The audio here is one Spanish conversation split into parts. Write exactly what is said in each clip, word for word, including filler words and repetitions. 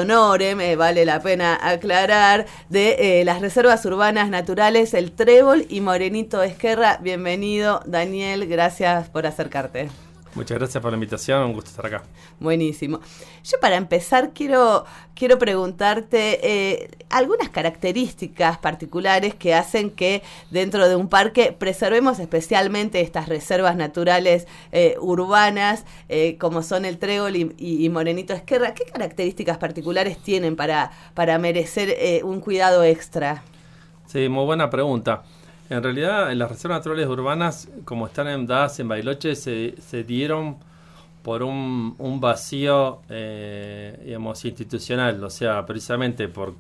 honorem, eh, vale la pena aclarar, de eh, las reservas urbanas naturales El Trébol y Morenito Ezquerra. Bienvenido, Daniel, gracias por acercarte. Muchas gracias por la invitación, un gusto estar acá. Buenísimo. Yo para empezar quiero, quiero preguntarte eh, algunas características particulares que hacen que dentro de un parque preservemos especialmente estas reservas naturales eh, urbanas eh, como son El Trébol y, y, y Morenito Ezquerra. ¿Qué características particulares tienen para, para merecer eh, un cuidado extra? Sí, muy buena pregunta. En realidad, las reservas naturales urbanas, como están dadas en Bariloche, se, se dieron por un, un vacío, eh, digamos, institucional. O sea, precisamente por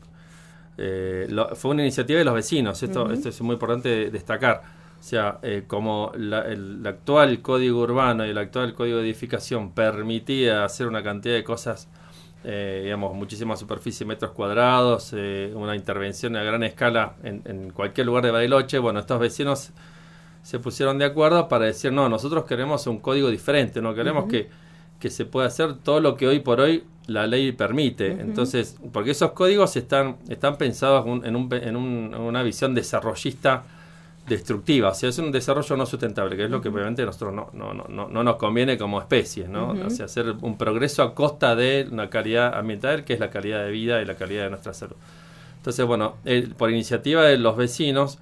eh, lo, fue una iniciativa de los vecinos. Esto, uh-huh. esto es muy importante destacar. O sea, eh, como la, el, el actual código urbano y el actual código de edificación permitía hacer una cantidad de cosas, Eh, digamos, muchísima superficie, metros cuadrados, eh, una intervención a gran escala en, en cualquier lugar de Bariloche. Bueno, estos vecinos se pusieron de acuerdo para decir, no, nosotros queremos un código diferente, no queremos uh-huh. que, que se pueda hacer todo lo que hoy por hoy la ley permite. Uh-huh. Entonces, porque esos códigos están, están pensados en, un, en, un, en una visión desarrollista destructiva, o sea, es un desarrollo no sustentable, que es lo que obviamente a nosotros no, no, no, no nos conviene como especie, ¿no? Uh-huh. O sea, hacer un progreso a costa de una calidad ambiental, que es la calidad de vida y la calidad de nuestra salud. Entonces, bueno, eh, por iniciativa de los vecinos,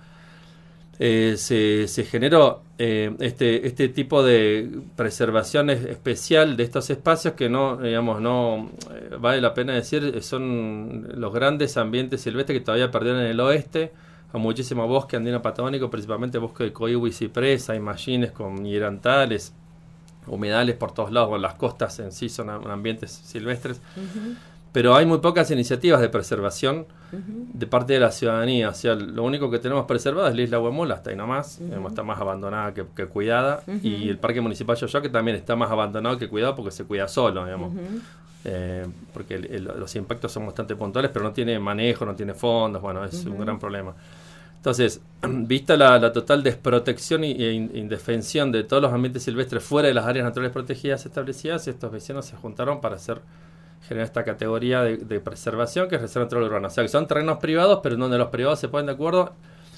eh, se, se generó eh, este, este tipo de preservación especial de estos espacios que no, digamos, no, eh, vale la pena decir, son los grandes ambientes silvestres que todavía perdieron en el oeste, a muchísimo bosque andino patagónico, principalmente bosque de coihue y ciprés, hay mallines con hierantales, humedales por todos lados, bueno, las costas en sí son ambientes silvestres, uh-huh. pero hay muy pocas iniciativas de preservación uh-huh. de parte de la ciudadanía. O sea, lo único que tenemos preservado es la isla Huemola, hasta ahí nomás, uh-huh. está más abandonada que, que cuidada, uh-huh. y el parque municipal Yoyo, que también está más abandonado que cuidado porque se cuida solo, digamos. Uh-huh. Eh, porque el, el, los impactos son bastante puntuales, pero no tiene manejo, no tiene fondos, bueno, es uh-huh. un gran problema. Entonces, vista la, la total desprotección y, e indefensión de todos los ambientes silvestres fuera de las áreas naturales protegidas establecidas, estos vecinos se juntaron para hacer generar esta categoría de, de preservación, que es reserva natural urbana. O sea, que son terrenos privados, pero en donde los privados se ponen de acuerdo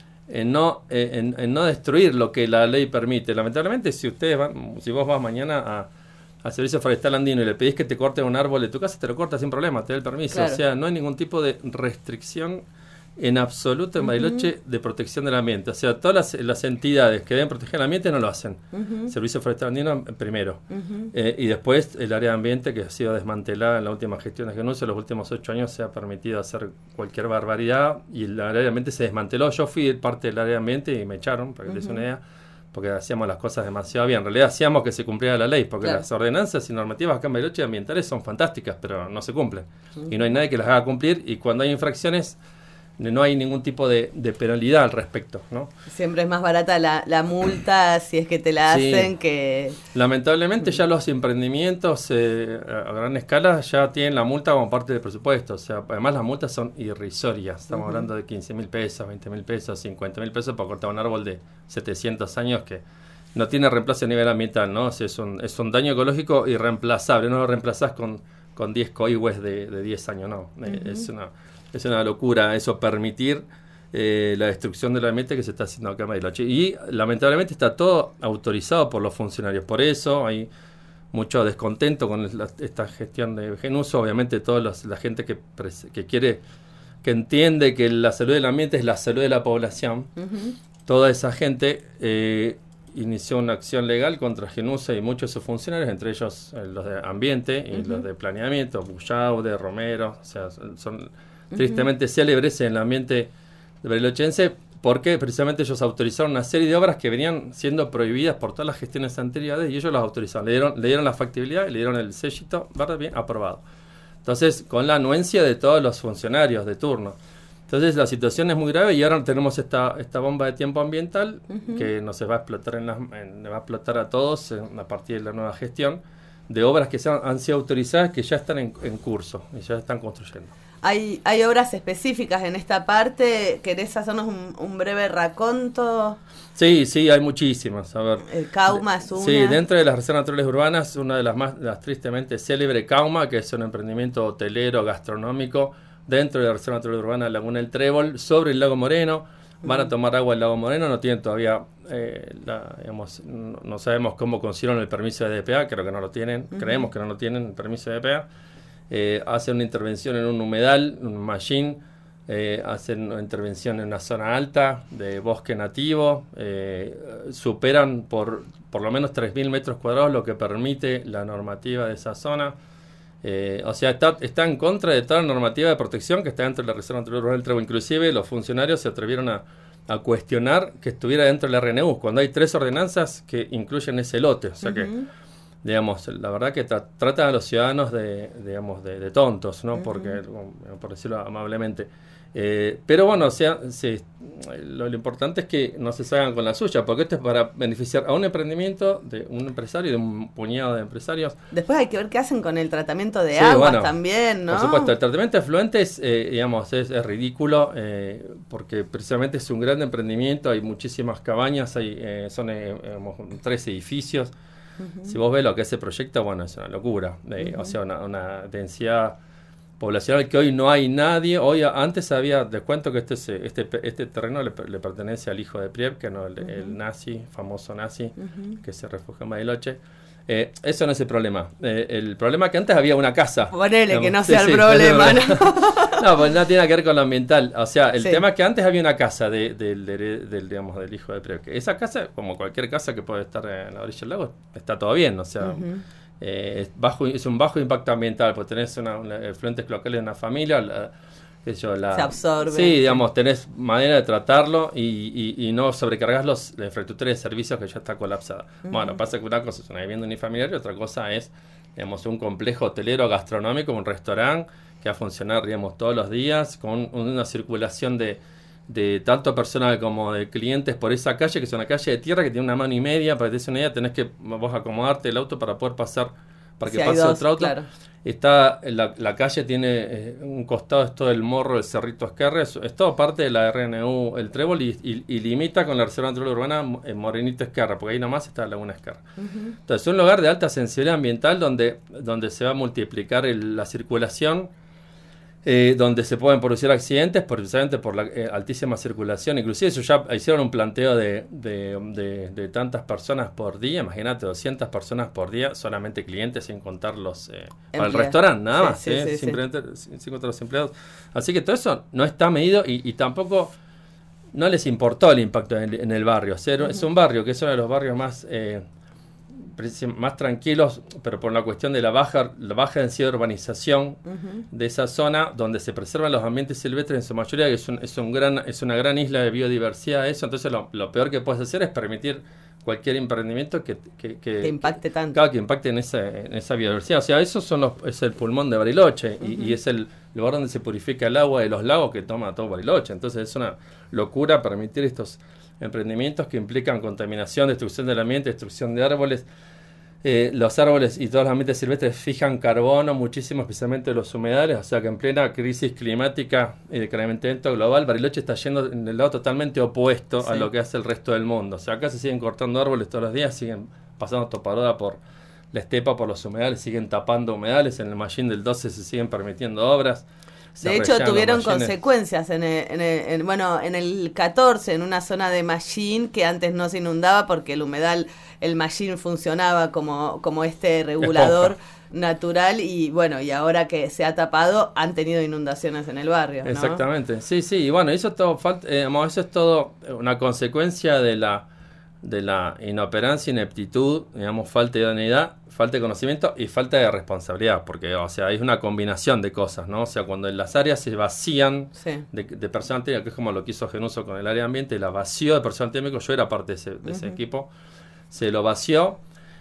en no, eh, en, en no destruir lo que la ley permite. Lamentablemente, si ustedes van, si vos vas mañana a al Servicio Forestal Andino y le pedís que te corten un árbol de tu casa, te lo corta sin problema, te da el permiso. Claro. O sea, no hay ningún tipo de restricción en absoluto en Bariloche uh-huh. de protección del ambiente. O sea, todas las, las entidades que deben proteger el ambiente no lo hacen. Uh-huh. Servicio Forestal Andino primero. Uh-huh. Eh, y después el área de ambiente, que ha sido desmantelada en la última gestión de Genuso. En los últimos ocho años se ha permitido hacer cualquier barbaridad y el área de ambiente se desmanteló. Yo fui parte del área de ambiente y me echaron, para que uh-huh. te des una idea, porque hacíamos las cosas demasiado bien. En realidad hacíamos que se cumpliera la ley, porque claro. las ordenanzas y normativas acá en Bariloche ambientales son fantásticas, pero no se cumplen. Uh-huh. Y no hay nadie que las haga cumplir, y cuando hay infracciones no hay ningún tipo de, de penalidad al respecto, ¿no? Siempre es más barata la, la multa si es que te la hacen sí. que... Lamentablemente ya los emprendimientos eh, a gran escala ya tienen la multa como parte del presupuesto. O sea, además las multas son irrisorias. Estamos uh-huh. hablando de quince mil pesos, veinte mil pesos, cincuenta mil pesos para cortar un árbol de setecientos años que no tiene reemplazo a nivel ambiental, ¿no? O sea, es, un, es un daño ecológico irreemplazable. No lo reemplazás con, con diez coihues de, de diez años, no. Uh-huh. Es una... Es una locura eso, permitir eh, la destrucción del ambiente que se está haciendo acá en Bariloche. Y lamentablemente está todo autorizado por los funcionarios. Por eso hay mucho descontento con la, esta gestión de Genuso. Obviamente toda la gente que, que quiere, que entiende que la salud del ambiente es la salud de la población, uh-huh. toda esa gente eh, inició una acción legal contra Genuso y muchos de sus funcionarios, entre ellos eh, los de ambiente y uh-huh. los de planeamiento, Bullaude, Romero, o sea, son... tristemente uh-huh. célebres en el ambiente barilochense, porque precisamente ellos autorizaron una serie de obras que venían siendo prohibidas por todas las gestiones anteriores y ellos las autorizaron, le dieron, le dieron la factibilidad y le dieron el sellito, ¿verdad? Bien, aprobado. Entonces, con la anuencia de todos los funcionarios de turno. Entonces, la situación es muy grave y ahora tenemos esta, esta bomba de tiempo ambiental uh-huh. que nos va a explotar, en las, en, va a explotar a todos en, a partir de la nueva gestión. de obras que se han, han sido autorizadas que ya están en, en curso y ya están construyendo. Hay, hay obras específicas en esta parte. ¿Querés hacernos un, un breve raconto? Sí, sí, hay muchísimas. A ver, el Cauma es una. Sí, dentro de las reservas naturales urbanas, una de las más las tristemente célebre Cauma, que es un emprendimiento hotelero gastronómico dentro de la reserva natural urbana Laguna del Trébol, sobre el lago Moreno. Van a tomar agua del lago Moreno, no tienen todavía, eh, la, digamos, no, no sabemos cómo consiguieron el permiso de D P A, creo que no lo tienen, uh-huh. creemos que no lo tienen, el permiso de D P A. Eh, hacen una intervención en un humedal, un mallín, eh, hacen una intervención en una zona alta de bosque nativo, eh, superan por por lo menos tres mil metros cuadrados lo que permite la normativa de esa zona. Eh, o sea, está, está en contra de toda la normativa de protección que está dentro de la Reserva Natural Rural del Trébol. Inclusive los funcionarios se atrevieron a, a cuestionar que estuviera dentro de la R N U, cuando hay tres ordenanzas que incluyen ese lote. O sea uh-huh. que, digamos, la verdad que tra- tratan a los ciudadanos de, digamos, de, de tontos, ¿no? Uh-huh. Porque, por decirlo amablemente. Eh, pero bueno, o sea, sí, lo, lo importante es que no se salgan con la suya, porque esto es para beneficiar a un emprendimiento, de un empresario, de un puñado de empresarios. Después hay que ver qué hacen con el tratamiento de sí, aguas bueno, también, ¿no? Por supuesto, el tratamiento de efluentes, eh, digamos, es, es ridículo, eh, porque precisamente es un gran emprendimiento, hay muchísimas cabañas, hay eh, son eh, digamos, tres edificios. Uh-huh. Si vos ves lo que se proyecta, bueno, es una locura, eh, uh-huh. o sea, una, una densidad poblacional que hoy no hay nadie. Hoy antes había, les cuento que este este este terreno le, le pertenece al hijo de Priev, que no el, uh-huh. el nazi, famoso nazi, uh-huh. que se refugió en Bariloche. Eh, eso no es el problema. Eh, el problema es que antes había una casa. Ponele, digamos, que no sea sí, el sí, problema, ¿no? No, pues no tiene que ver con lo ambiental. O sea, el sí. tema es que antes había una casa de, de, de, de, del, digamos, del hijo de Priev. Esa casa, como cualquier casa que puede estar en la orilla del lago, está todo bien, o sea... Uh-huh. Eh, es, bajo, es un bajo impacto ambiental, porque tenés una, una, efluentes cloacales de una familia, la, qué sé yo, la, se absorbe. Sí, digamos, tenés manera de tratarlo y, y, y no sobrecargas los, la infraestructura de servicios que ya está colapsada. Uh-huh. Bueno, pasa que una cosa es una vivienda unifamiliar y otra cosa es, digamos, un complejo hotelero gastronómico, un restaurante que va a funcionar, digamos, todos los días con una circulación de de tanto personal como de clientes por esa calle, que es una calle de tierra que tiene una mano y media. Para que te des una idea, tenés que vos acomodarte el auto para poder pasar, para que si pase dos, otro auto. Claro. Está la, la calle tiene eh, un costado, es todo el morro del Cerrito Esquerre, es, es todo parte de la R N U El Trébol y, y, y limita con la Reserva Natural Urbana eh, Morenito Esquerra, porque ahí nomás está la Laguna Esquerra. Uh-huh. Entonces es un lugar de alta sensibilidad ambiental donde, donde se va a multiplicar el, la circulación. Eh, donde se pueden producir accidentes precisamente por la eh, altísima circulación. Inclusive eso ya hicieron un planteo de, de, de, de tantas personas por día, imagínate, doscientas personas por día, solamente clientes, sin contar los eh, para el restaurante, nada más, sí, sí, eh, sí, simplemente sí. sin, sin contar los empleados. Así que todo eso no está medido y, y tampoco no les importó el impacto en el, en el barrio. O sea, uh-huh. es un barrio que es uno de los barrios más... Eh, más tranquilos, pero por la cuestión de la baja la baja densidad de urbanización uh-huh. de esa zona, donde se preservan los ambientes silvestres en su mayoría, que es, un, es, un gran, es una gran isla de biodiversidad eso. Entonces lo, lo peor que puedes hacer es permitir cualquier emprendimiento que, que, que, que impacte tanto. Claro, que impacte en esa, en esa biodiversidad. O sea, eso son los, es el pulmón de Bariloche, uh-huh. y, y es el lugar donde se purifica el agua de los lagos que toma todo Bariloche. Entonces es una locura permitir estos emprendimientos que implican contaminación, destrucción del ambiente, destrucción de árboles. Eh, los árboles y todos los ambientes silvestres fijan carbono muchísimo, especialmente los humedales, o sea que en plena crisis climática y de calentamiento global, Bariloche está yendo en el lado totalmente opuesto sí. a lo que hace el resto del mundo. O sea, acá se siguen cortando árboles todos los días, siguen pasando toparoda por la estepa, por los humedales, siguen tapando humedales, en el Mallín del doce se siguen permitiendo obras. De hecho, tuvieron consecuencias en el, en, el, en bueno en el catorce, en una zona de Mallín que antes no se inundaba porque el humedal, el Mallín funcionaba como, como este regulador Esponja. natural y bueno, y ahora que se ha tapado han tenido inundaciones en el barrio, ¿no? Exactamente, sí, sí, y bueno, eso, todo, eh, eso es todo una consecuencia de la de la inoperancia, ineptitud, digamos, falta de idoneidad, falta de conocimiento y falta de responsabilidad, porque, o sea, es una combinación de cosas, ¿no? O sea, cuando las áreas se vacían sí. de, de personal técnico, que es como lo que hizo Genuso con el área de ambiente, la vació de personal técnico, yo era parte de ese, de ese uh-huh. equipo, se lo vació,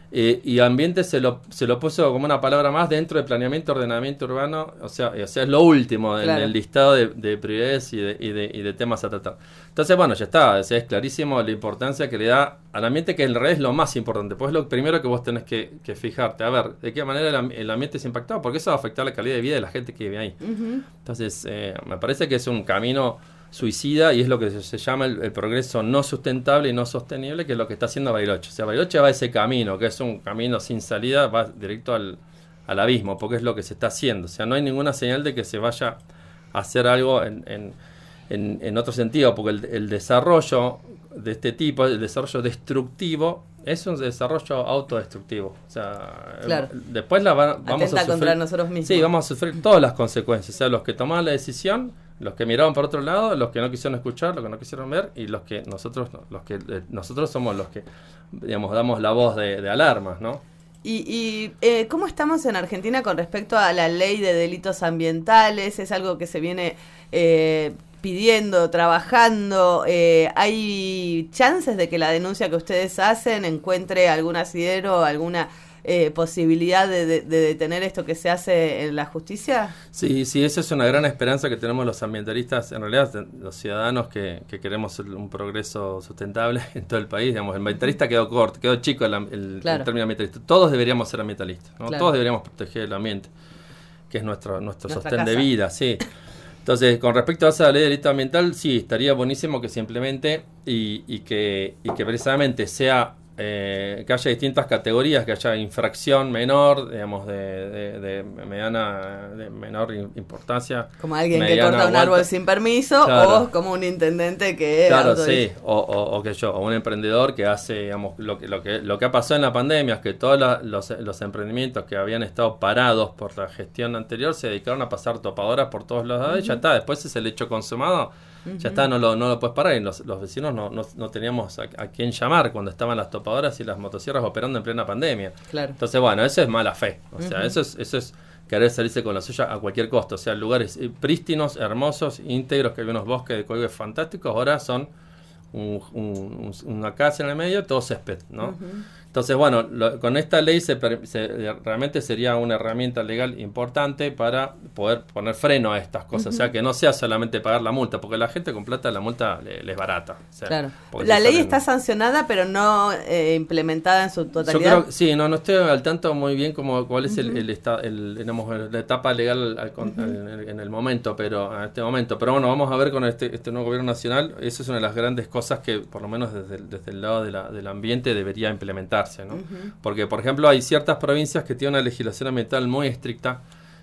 Eh, y ambiente se lo, se lo puso como una palabra más dentro de planeamiento, ordenamiento urbano, o sea, o sea es lo último en claro. el listado de, de prioridades y de, y, de, y de temas a tratar. Entonces, bueno, ya está, o sea, es clarísimo la importancia que le da al ambiente, que en realidad es lo más importante, pues es lo primero que vos tenés que, que fijarte, a ver, de qué manera el, el ambiente es impactado, porque eso va a afectar la calidad de vida de la gente que vive ahí. Uh-huh. Entonces, eh, me parece que es un camino suicida y es lo que se, se llama el, el progreso no sustentable y no sostenible, que es lo que está haciendo Bariloche. O sea, Bariloche va a ese camino, que es un camino sin salida, va directo al, al abismo, porque es lo que se está haciendo. O sea, no hay ninguna señal de que se vaya a hacer algo en, en, en, en otro sentido, porque el, el desarrollo de este tipo, el desarrollo destructivo, es un desarrollo autodestructivo. O sea, claro. después la va, vamos Atenta a sufrir, contra nosotros mismos. Sí, vamos a sufrir todas las consecuencias. O sea, los que tomaron la decisión, los que miraron por otro lado, los que no quisieron escuchar, los que no quisieron ver, y los que nosotros, los que eh, nosotros somos los que, digamos, damos la voz de, de alarmas, ¿no? ¿Y, y eh, cómo estamos en Argentina con respecto a la ley de delitos ambientales? ¿Es algo que se viene eh, pidiendo, trabajando? Eh, ¿Hay chances de que la denuncia que ustedes hacen encuentre algún asidero, alguna eh, posibilidad de, de, de detener esto que se hace en la justicia? Sí, sí, esa es una gran esperanza que tenemos los ambientalistas, en realidad los ciudadanos que, que queremos un progreso sustentable en todo el país. Digamos, el ambientalista quedó corto, quedó chico el, el, claro. el término ambientalista. Todos deberíamos ser ambientalistas, ¿no? Claro. Todos deberíamos proteger el ambiente, que es nuestro, nuestro sostén casa. de vida, sí. Entonces, con respecto a esa ley de delito ambiental, sí, estaría buenísimo que se implemente y, y, que, y que precisamente sea eh, que haya distintas categorías, que haya infracción menor, digamos, de, de, de mediana, de menor importancia. Como alguien que corta un árbol sin permiso, claro. o como un intendente que... Claro, sí, o, o, o que yo, o un emprendedor que hace, digamos, lo que, lo que, lo que ha pasado en la pandemia es que todos la, los, los emprendimientos que habían estado parados por la gestión anterior se dedicaron a pasar topadoras por todos lados, uh-huh. y ya está, después es el hecho consumado. Uh-huh. Ya está, no lo, no lo puedes parar. Y los, los vecinos no, no, no teníamos a, a quién llamar cuando estaban las topadoras y las motosierras operando en plena pandemia. Claro. Entonces, bueno, eso es mala fe. O sea, uh-huh. eso es eso es querer salirse con la suya a cualquier costo. O sea, lugares prístinos, hermosos, íntegros, que hay unos bosques de coides fantásticos, ahora son un, un, una casa en el medio, todo césped, ¿no? Uh-huh. Entonces, bueno, lo, con esta ley se, se, realmente sería una herramienta legal importante para poder poner freno a estas cosas. Uh-huh. O sea, que no sea solamente pagar la multa, porque la gente con plata la multa le, le es barata. O sea, claro. La ley está sancionada, pero no eh, implementada en su totalidad. Yo creo, sí, no, no estoy al tanto muy bien como cuál es uh-huh. el, el, el, el, digamos, la etapa legal al, uh-huh. en, en el momento, pero en este momento. Pero bueno, vamos a ver con este, este nuevo gobierno nacional. Eso es una de las grandes cosas que, por lo menos desde, desde el lado de la, del ambiente, debería implementarse. ¿No? Uh-huh. Porque, por ejemplo, hay ciertas provincias que tienen una legislación ambiental muy estricta.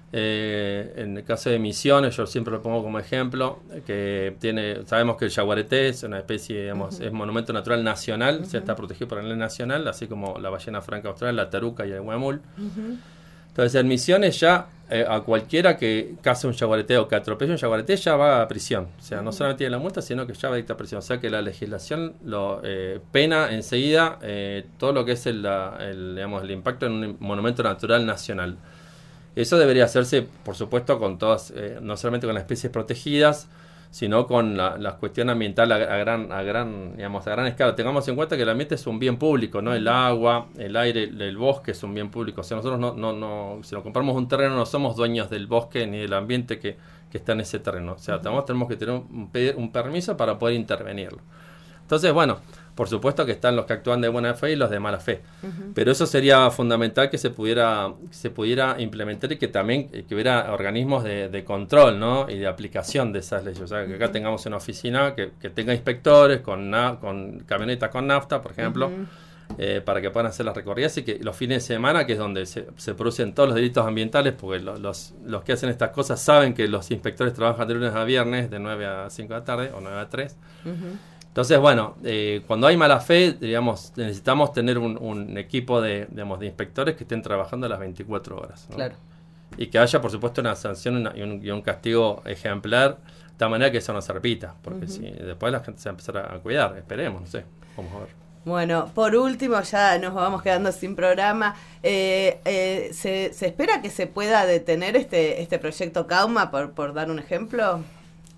Eh, en el caso de Misiones, yo siempre lo pongo como ejemplo, que tiene, sabemos que el yaguareté es una especie, digamos, uh-huh. es monumento natural nacional, uh-huh. o sea, está protegido por la ley nacional, así como la ballena franca austral, la taruca y el huemul. Uh-huh. Entonces, en Misiones ya eh, a cualquiera que case un yaguareté o que atropelle un yaguareté ya va a prisión. O sea, uh-huh. no solamente tiene la multa, sino que ya va a dictar prisión. O sea, que la legislación lo eh, pena enseguida eh, todo lo que es el, la, el, digamos, el impacto en un monumento natural nacional. Eso debería hacerse, por supuesto, con todas, eh, no solamente con las especies protegidas, sino con la, la cuestión ambiental a, a gran, a gran, digamos, a gran escala. Tengamos en cuenta que el ambiente es un bien público, ¿no? El agua, el aire, el, el bosque es un bien público. O sea, nosotros no, no, no, si nos compramos un terreno, no somos dueños del bosque ni del ambiente que, que está en ese terreno. O sea, tenemos, tenemos que tener un, pedir un permiso para poder intervenirlo. Entonces, bueno, por supuesto que están los que actúan de buena fe y los de mala fe. Uh-huh. Pero eso sería fundamental que se pudiera que se pudiera implementar y que también que hubiera organismos de, de control, ¿no? Y de aplicación de esas leyes. O sea, que acá uh-huh. tengamos una oficina que, que tenga inspectores con, na, con camionetas con nafta, por ejemplo, uh-huh. eh, para que puedan hacer las recorridas y que los fines de semana, que es donde se, se producen todos los delitos ambientales, porque lo, los, los que hacen estas cosas saben que los inspectores trabajan de lunes a viernes de nueve a cinco de la tarde o nueve a tres. Uh-huh. Entonces, bueno, eh, cuando hay mala fe, digamos, necesitamos tener un, un equipo de, digamos, de inspectores que estén trabajando las veinticuatro horas, ¿no? Claro. Y que haya, por supuesto, una sanción una, y, un, y un castigo ejemplar, de tal manera que eso no se repita, porque uh-huh. si después la gente se va a empezar a cuidar, esperemos, no sé, vamos a ver. Bueno, por último, ya nos vamos quedando sin programa. Eh, eh, ¿se, ¿Se espera que se pueda detener este, este proyecto Cauma, por, por dar un ejemplo?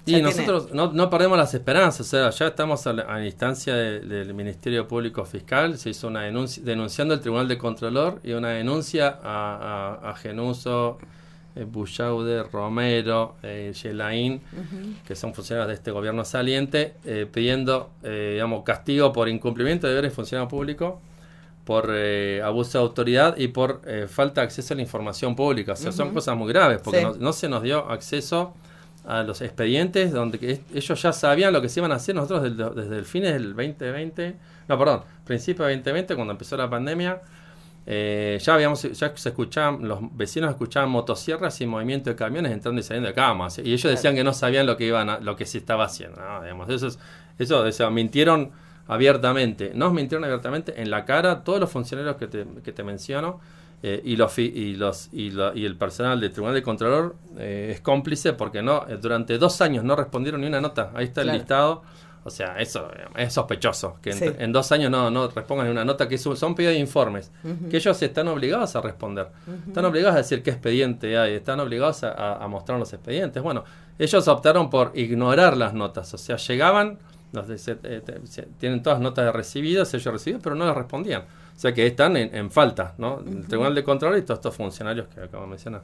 Y ya nosotros tiene... no, no perdemos las esperanzas, o sea, ya estamos a la, a la instancia de, del Ministerio Público Fiscal, se hizo una denuncia denunciando al Tribunal de Contralor y una denuncia a, a, a Genuso, eh, Bullaude, Romero, eh, Yelaín, uh-huh. que son funcionarios de este gobierno saliente, eh, pidiendo, eh, digamos, castigo por incumplimiento de deberes de funcionario público, por eh, abuso de autoridad y por eh, falta de acceso a la información pública. O sea, uh-huh. son cosas muy graves, porque sí. no, no se nos dio acceso a los expedientes donde que ellos ya sabían lo que se iban a hacer. Nosotros desde, desde el fines del veinte veinte, no, perdón, principio de veinte veinte, cuando empezó la pandemia, eh, ya habíamos ya se escuchaban, los vecinos escuchaban motosierras y movimiento de camiones entrando y saliendo de camas, y ellos claro. decían que no sabían lo que iban a, lo que se estaba haciendo, ¿no? Digamos, eso es, eso, o sea, mintieron abiertamente, nos mintieron abiertamente en la cara todos los funcionarios que te, que te menciono. Eh, y, los, y, los, y, lo, y el personal del Tribunal de Contralor eh, es cómplice porque no eh, durante dos años no respondieron ni una nota. Ahí está claro. el listado. O sea, eso eh, es sospechoso que en, sí. en dos años no, no respondan ni una nota, que son pedidos de informes, uh-huh. que ellos están obligados a responder. Uh-huh. Están obligados a decir qué expediente hay, están obligados a, a, a mostrar los expedientes. Bueno, ellos optaron por ignorar las notas. O sea, llegaban, los de, se, eh, se, tienen todas notas de recibidos, ellos recibidos, pero no las respondían. O sea que están en, en falta, ¿no? El uh-huh. Tribunal de Control y todos estos funcionarios que acabo de mencionar.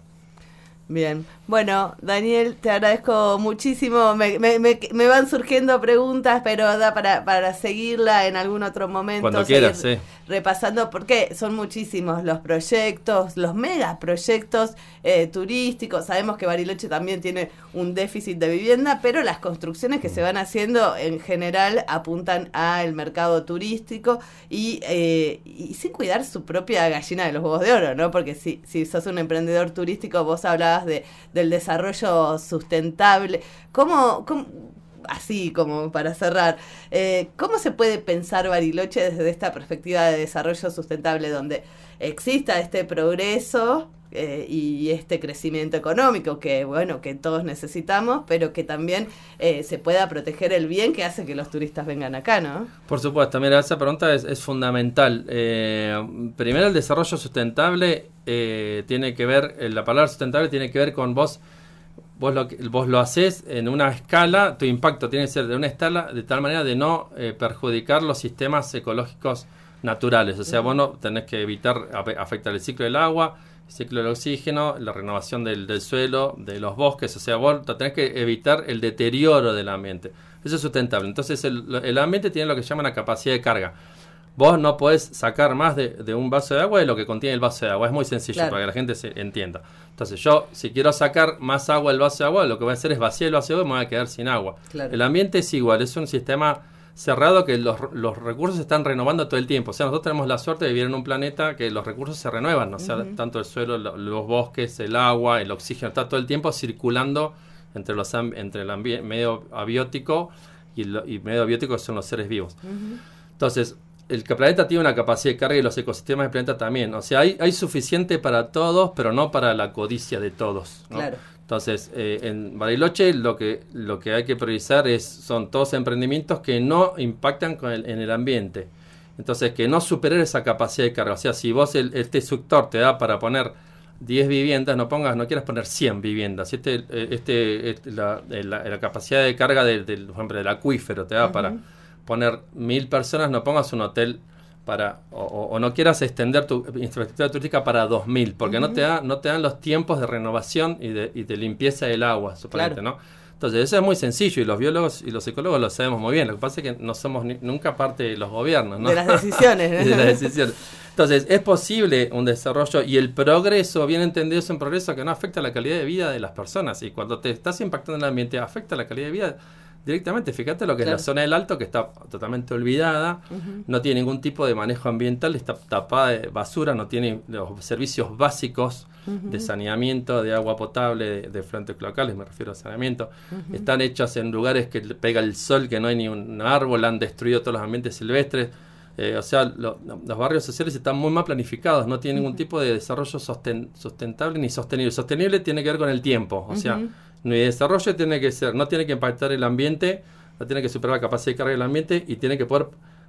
Bien, bueno, Daniel, te agradezco muchísimo. Me, me, me, me van surgiendo preguntas, pero da para, para seguirla en algún otro momento. Cuando quieras, sí. Repasando, porque son muchísimos los proyectos, los megaproyectos eh, turísticos. Sabemos que Bariloche también tiene un déficit de vivienda, pero las construcciones que mm. se van haciendo en general apuntan al mercado turístico y, eh, y sin cuidar su propia gallina de los huevos de oro, ¿no? Porque si, si sos un emprendedor turístico, vos hablabas de, del desarrollo sustentable. ¿Cómo, cómo así como para cerrar, eh, ¿cómo se puede pensar Bariloche desde esta perspectiva de desarrollo sustentable donde exista este progreso eh, y este crecimiento económico que, bueno, que todos necesitamos, pero que también eh, se pueda proteger el bien que hace que los turistas vengan acá, ¿no? Por supuesto, mira, esa pregunta es, es fundamental. Eh, primero, el desarrollo sustentable eh, tiene que ver, la palabra sustentable tiene que ver con vos Vos lo, vos lo hacés en una escala, tu impacto tiene que ser de una escala de tal manera de no eh, perjudicar los sistemas ecológicos naturales. O sea, uh-huh. vos no tenés que evitar afectar el ciclo del agua, el ciclo del oxígeno, la renovación del, del suelo, de los bosques. O sea, vos tenés que evitar el deterioro del ambiente. Eso es sustentable. Entonces, el, el ambiente tiene lo que llaman la capacidad de carga. Vos no podés sacar más de, de un vaso de agua de lo que contiene el vaso de agua. Es muy sencillo, claro, para que la gente se entienda. Entonces yo, si quiero sacar más agua del vaso de agua, lo que voy a hacer es vaciar el vaso de agua y me voy a quedar sin agua. Claro. El ambiente es igual, es un sistema cerrado que los, los recursos se están renovando todo el tiempo. O sea, nosotros tenemos la suerte de vivir en un planeta que los recursos se renuevan, ¿no? O sea, uh-huh. tanto el suelo, lo, los bosques, el agua, el oxígeno, está todo el tiempo circulando entre, los, entre el ambiente medio abiótico y el y medio abiótico, que son los seres vivos. Uh-huh. Entonces, el planeta tiene una capacidad de carga y los ecosistemas del planeta también. O sea, hay, hay suficiente para todos, pero no para la codicia de todos, ¿no? Claro. Entonces, eh, en Bariloche lo que lo que hay que priorizar es son todos emprendimientos que no impactan con el, en el ambiente. Entonces, que no superen esa capacidad de carga. O sea, si vos el, este sector te da para poner diez viviendas, no pongas, no quieras poner cien viviendas. Este, este, este la, la, la capacidad de carga del, del, por ejemplo, del acuífero te da uh-huh. para poner mil personas, no pongas un hotel para o, o no quieras extender tu infraestructura turística para dos mil, porque uh-huh. no te da, no te dan los tiempos de renovación y de, y de limpieza del agua, suponete, claro. ¿no? Entonces eso es muy sencillo y los biólogos y los ecólogos lo sabemos muy bien. Lo que pasa es que no somos ni, nunca parte de los gobiernos, ¿no? De las decisiones, ¿no? de las decisiones. Entonces es posible un desarrollo y el progreso, bien entendido, es un progreso que no afecta la calidad de vida de las personas, y cuando te estás impactando en el ambiente afecta la calidad de vida directamente. Fíjate lo que claro. es la zona del Alto, que está totalmente olvidada, uh-huh. no tiene ningún tipo de manejo ambiental, está tapada de basura, no tiene los servicios básicos uh-huh. de saneamiento, de agua potable, de, de fluentes cloacales, me refiero a saneamiento. Uh-huh. Están hechas en lugares que pega el sol, que no hay ni un árbol, han destruido todos los ambientes silvestres. Eh, o sea, lo, los barrios sociales están muy mal planificados, no tienen uh-huh. ningún tipo de desarrollo sosten, sustentable ni sostenible. Sostenible tiene que ver con el tiempo, o uh-huh. sea, mi desarrollo tiene que ser, no tiene que impactar el ambiente, no tiene que superar la capacidad de carga del ambiente y tiene que poder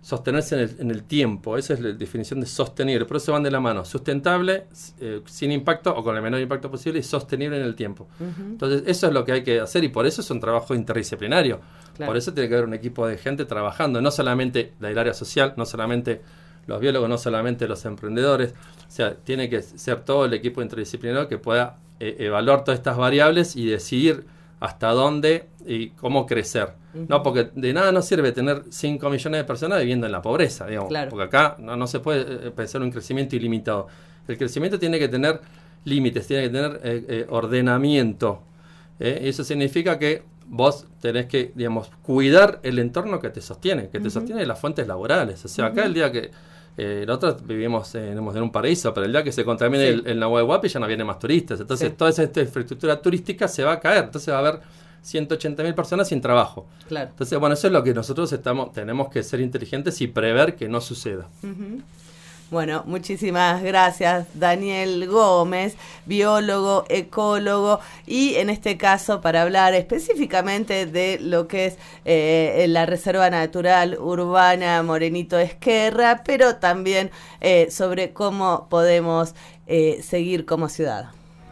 sostenerse en el, en el tiempo. Esa es la definición de sostenible. Por eso van de la mano. Sustentable, eh, sin impacto o con el menor impacto posible, y sostenible en el tiempo. Uh-huh. Entonces, eso es lo que hay que hacer, y por eso es un trabajo interdisciplinario. Claro. Por eso tiene que haber un equipo de gente trabajando, no solamente del área social, no solamente los biólogos, no solamente los emprendedores. O sea, tiene que ser todo el equipo interdisciplinario que pueda eh, evaluar todas estas variables y decidir hasta dónde y cómo crecer. Uh-huh. No, porque de nada nos sirve tener cinco millones de personas viviendo en la pobreza, digamos. Claro. Porque acá no, no se puede pensar un crecimiento ilimitado. El crecimiento tiene que tener límites, tiene que tener eh, eh, ordenamiento. ¿eh? Y eso significa que vos tenés que, digamos, cuidar el entorno que te sostiene, que te uh-huh. sostiene las fuentes laborales. O sea, acá uh-huh. el día que Eh, nosotros vivimos en, en un paraíso, pero el día que se contamine sí. el, el Nahuel Huapi ya no vienen más turistas. Entonces sí. toda esa esta infraestructura turística se va a caer. Entonces va a haber ciento ochenta mil personas sin trabajo. Claro. Entonces, bueno, eso es lo que nosotros estamos tenemos que ser inteligentes y prever que no suceda. Uh-huh. Bueno, muchísimas gracias, Daniel Gómez, biólogo, ecólogo, y en este caso para hablar específicamente de lo que es eh, la Reserva Natural Urbana Morenito Ezquerra, pero también eh, sobre cómo podemos eh, seguir como ciudad.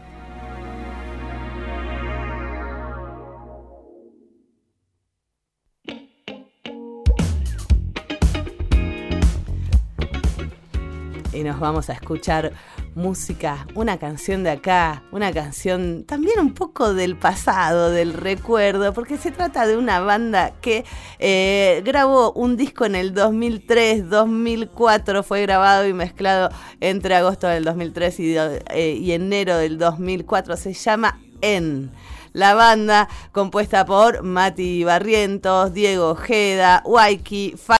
Y nos vamos a escuchar música, una canción de acá, una canción también un poco del pasado, del recuerdo, porque se trata de una banda que eh, grabó un disco en el dos mil tres, dos mil cuatro, fue grabado y mezclado entre agosto del dos mil tres y, eh, y enero del dos mil cuatro, se llama En. La banda, compuesta por Mati Barrientos, Diego Ojeda, Waiki,